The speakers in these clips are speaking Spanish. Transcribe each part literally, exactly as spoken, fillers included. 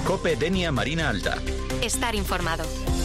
COPE Denia Marina Alta. Estar informado.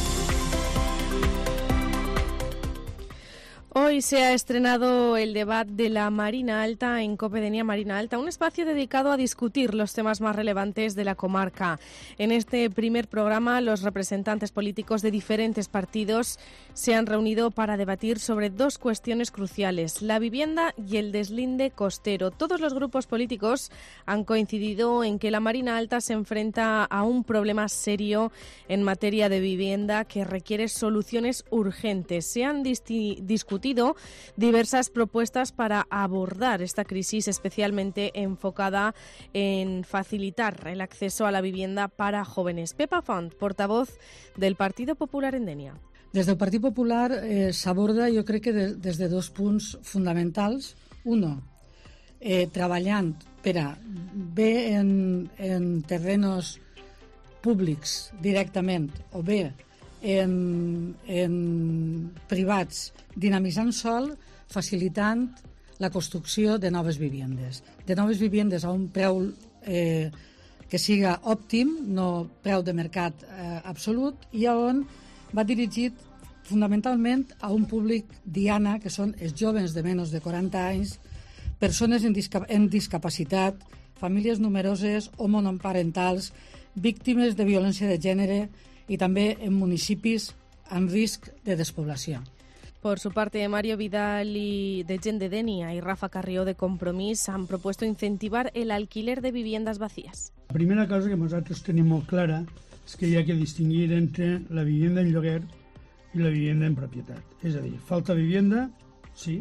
Hoy se ha estrenado el debate de la Marina Alta en COPE Denia Marina Alta, un espacio dedicado a discutir los temas más relevantes de la comarca. En este primer programa, los representantes políticos de diferentes partidos se han reunido para debatir sobre dos cuestiones cruciales, la vivienda y el deslinde costero. Todos los grupos políticos han coincidido en que la Marina Alta se enfrenta a un problema serio en materia de vivienda que requiere soluciones urgentes. Se han disti- discutido diversas propuestas para abordar esta crisis, especialmente enfocada en facilitar el acceso a la vivienda para jóvenes. Pepa Font, portavoz del Partido Popular en Denia. Des del Partit Popular eh, s'aborda, jo crec que de, des de dos punts fonamentals. Uno, eh, treballant per a bé en, en terrenos públics directament o bé en, en privats, dinamitzant sol, facilitant la construcció de noves vivendes. De noves vivendes a un preu eh, que siga òptim, no preu de mercat eh, absolut, i on va dirigit fonamentalment a un públic diana, que són els joves de menys de quaranta anys, persones en, discap- en discapacitat, famílies numeroses o monoparentals, víctimes de violència de gènere y también en municipios en risc de despoblación. Por su parte, Mario Vidal y de Gent de Denia y Rafa Carrió de Compromís han propuesto incentivar el alquiler de viviendas vacías. La primera cosa que nosaltres tenim molt clara és que hi ha que distingir entre la vivienda en lloguer i la vivienda en propietat. És a dir, falta vivienda, sí,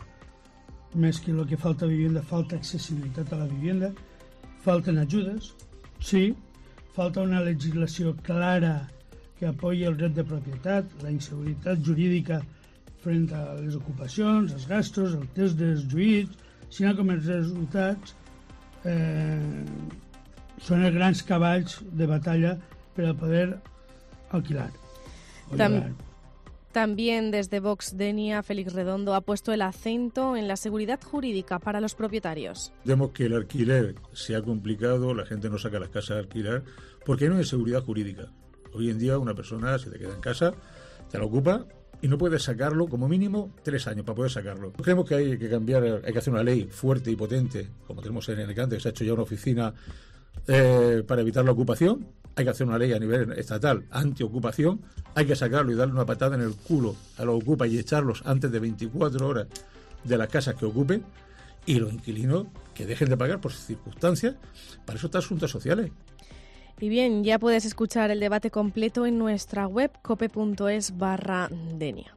més que el que falta vivienda, falta accessibilitat a la vivienda, falten ajudes, sí, falta una legislació clara que apoyi el dret de propietat, la inseguretat jurídica front a les ocupacions, els gastos, el test dels juïts, sinó com els resultats eh, són els grans cavalls de batalla per a poder alquilar. Tam- También desde Vox Denia, Félix Redondo ha puesto el acento en la seguridad jurídica para los propietarios. Vemos que el alquiler se ha complicado, la gente no saca las casas a alquilar porque no hay seguridad jurídica. Hoy en día una persona se te queda en casa, te la ocupa y no puedes sacarlo, como mínimo tres años para poder sacarlo. Creemos que hay que cambiar, hay que hacer una ley fuerte y potente, como tenemos en Alicante, que se ha hecho ya una oficina eh, para evitar la ocupación. Hay que hacer una ley a nivel estatal antiocupación, hay que sacarlo y darle una patada en el culo a los ocupas y echarlos antes de veinticuatro horas de las casas que ocupen, y los inquilinos que dejen de pagar por sus circunstancias. Para eso están asuntos sociales. Y bien, ya puedes escuchar el debate completo en nuestra web cope.es barra Denia.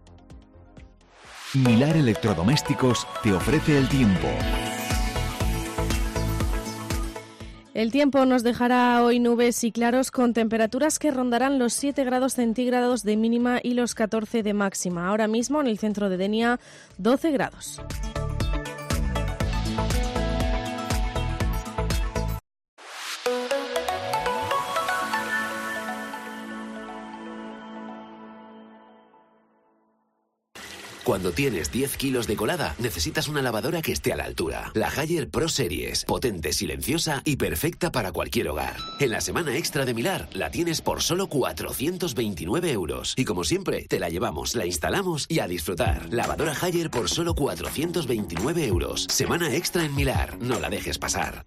Milar Electrodomésticos te ofrece el tiempo. El tiempo nos dejará hoy nubes y claros con temperaturas que rondarán los siete grados centígrados de mínima y los catorce de máxima. Ahora mismo en el centro de Denia, doce grados. Cuando tienes diez kilos de colada, necesitas una lavadora que esté a la altura. La Haier Pro Series, potente, silenciosa y perfecta para cualquier hogar. En la semana extra de Milar, la tienes por solo cuatrocientos veintinueve euros. Y como siempre, te la llevamos, la instalamos y a disfrutar. Lavadora Haier por solo cuatrocientos veintinueve euros. Semana extra en Milar, no la dejes pasar.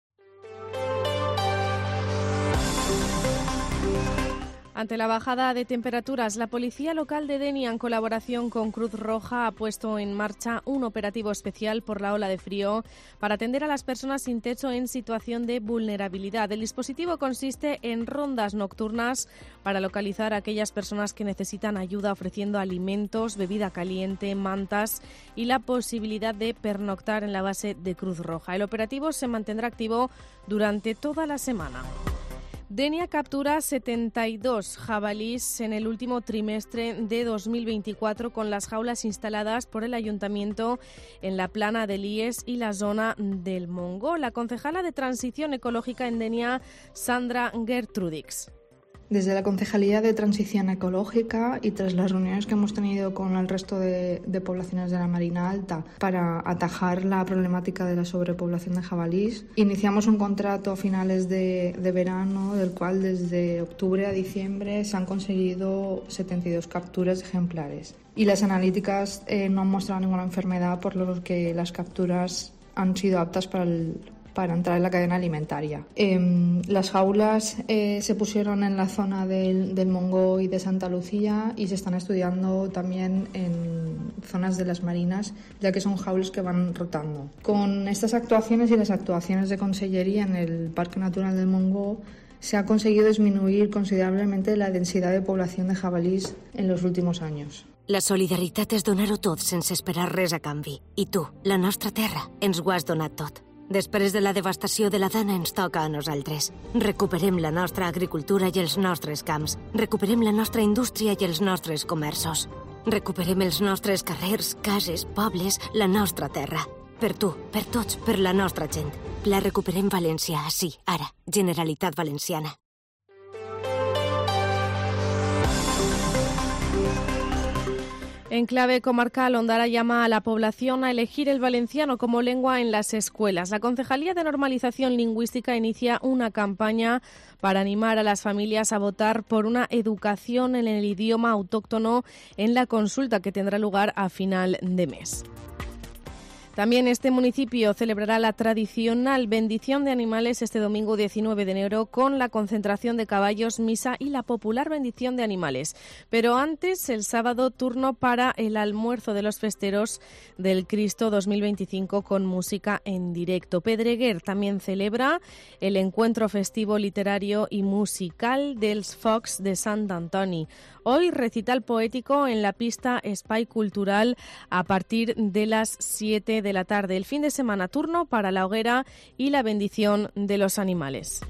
Ante la bajada de temperaturas, la Policía Local de Denia, en colaboración con Cruz Roja, ha puesto en marcha un operativo especial por la ola de frío para atender a las personas sin techo en situación de vulnerabilidad. El dispositivo consiste en rondas nocturnas para localizar a aquellas personas que necesitan ayuda, ofreciendo alimentos, bebida caliente, mantas y la posibilidad de pernoctar en la base de Cruz Roja. El operativo se mantendrá activo durante toda la semana. Denia captura setenta y dos jabalíes en el último trimestre de dos mil veinticuatro con las jaulas instaladas por el Ayuntamiento en la plana de Lies y la zona del Montgó. La concejala de Transición Ecológica en Denia, Sandra Gertrudix. Desde la Concejalía de Transición Ecológica y tras las reuniones que hemos tenido con el resto de, de poblaciones de la Marina Alta para atajar la problemática de la sobrepoblación de jabalís, iniciamos un contrato a finales de, de verano, del cual desde octubre a diciembre se han conseguido setenta y dos capturas de ejemplares. Y las analíticas eh, no han mostrado ninguna enfermedad, por lo que las capturas han sido aptas para el para entrar en la cadena alimentaria. Eh, las jaulas eh, se pusieron en la zona del, del Mongo y de Santa Lucía y se están estudiando también en zonas de las marinas, ya que son jaulas que van rotando. Con estas actuaciones y las actuaciones de Consellería en el Parque Natural del Mongo se ha conseguido disminuir considerablemente la densidad de población de jabalís en los últimos años. La solidaritat és donar-ho tot sense esperar res a canvi. I tu, la nostra terra, ens ho has donat tot. Després de la devastació de la dana ens toca a nosaltres. Recuperem la nostra agricultura i els nostres camps. Recuperem la nostra indústria i els nostres comerços. Recuperem els nostres carrers, cases, pobles, la nostra terra. Per tu, per tots, per la nostra gent. La recuperem València, així, ara. Generalitat Valenciana. En clave comarcal, Ondara llama a la población a elegir el valenciano como lengua en las escuelas. La Concejalía de Normalización Lingüística inicia una campaña para animar a las familias a votar por una educación en el idioma autóctono en la consulta que tendrá lugar a final de mes. También este municipio celebrará la tradicional bendición de animales este domingo diecinueve de enero con la concentración de caballos, misa y la popular bendición de animales. Pero antes, el sábado, turno para el almuerzo de los festeros del Cristo dos mil veinticinco con música en directo. Pedreguer también celebra el encuentro festivo literario y musical dels Focs de Sant Antoni. Hoy recital poético en la pista Espai Cultural a partir de las siete de la tarde. El fin de semana, turno para la hoguera y la bendición de los animales.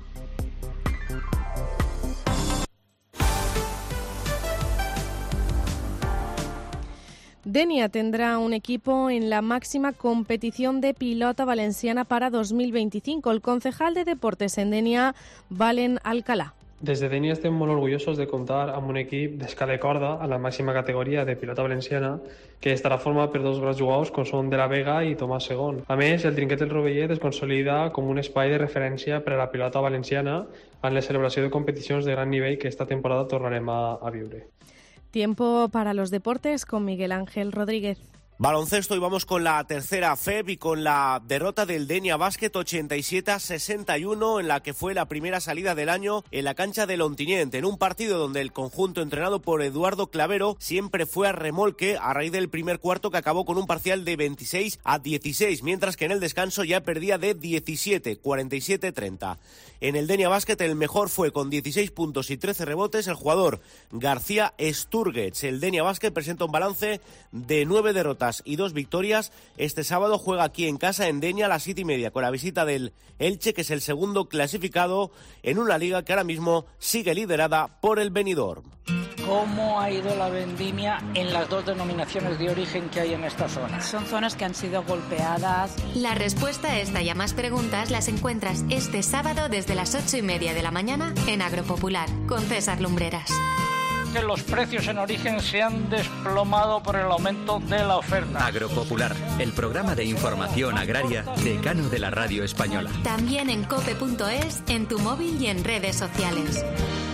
Denia tendrá un equipo en la máxima competición de pilota valenciana para dos mil veinticinco. El concejal de Deportes en Denia, Valen Alcalá. Des de Denia estem molt orgullosos de comptar amb un equip d'escala de corda a la màxima categoria de pilota valenciana que estarà format per dos grans jugadors com són De la Vega i Tomàs Segón. A més, el Trinquet del Rovellet es consolida com un espai de referència per a la pilota valenciana en la celebració de competicions de gran nivell que esta temporada tornarem a, a viure. Tiempo para los deportes con Miguel Ángel Rodríguez. Baloncesto, y vamos con la tercera F E B y con la derrota del Denia Basket ochenta y siete a sesenta y uno en la que fue la primera salida del año en la cancha del Ontinyent, en un partido donde el conjunto entrenado por Eduardo Clavero siempre fue a remolque a raíz del primer cuarto que acabó con un parcial de veintiséis a dieciséis, mientras que en el descanso ya perdía de diecisiete, cuarenta y siete a treinta. En el Denia Basket el mejor fue con dieciséis puntos y trece rebotes el jugador García Sturgets. El Denia Basket presenta un balance de nueve derrotas y dos victorias. Este sábado juega aquí en casa en Denia a las siete y media con la visita del Elche, que es el segundo clasificado en una liga que ahora mismo sigue liderada por el Benidorm. ¿Cómo ha ido la vendimia en las dos denominaciones de origen que hay en esta zona? Son zonas que han sido golpeadas. La respuesta a esta y a más preguntas las encuentras este sábado desde las ocho y media de la mañana en Agropopular con César Lumbreras. Que los precios en origen se han desplomado por el aumento de la oferta. Agropopular, el programa de información agraria decano de la radio española. También en cope punto es, en tu móvil y en redes sociales.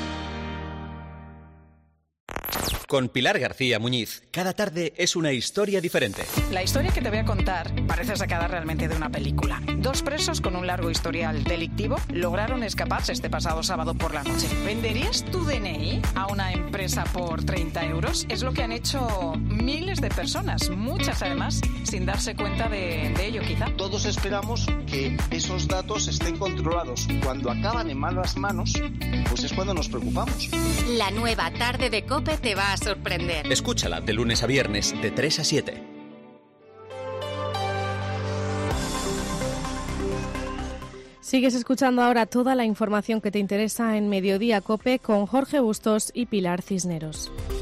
Con Pilar García Muñiz, cada tarde es una historia diferente. La historia que te voy a contar parece sacada realmente de una película. Dos presos con un largo historial delictivo lograron escaparse este pasado sábado por la noche. ¿Venderías tu D N I a una empresa por treinta euros? Es lo que han hecho miles de personas, muchas además, sin darse cuenta de, de ello quizá. Todos esperamos que esos datos estén controlados. Cuando acaban en malas manos, pues es cuando nos preocupamos. La nueva tarde de COPE te va a sorprender. Escúchala de lunes a viernes de tres a siete. Sigues escuchando ahora toda la información que te interesa en Mediodía COPE con Jorge Bustos y Pilar Cisneros.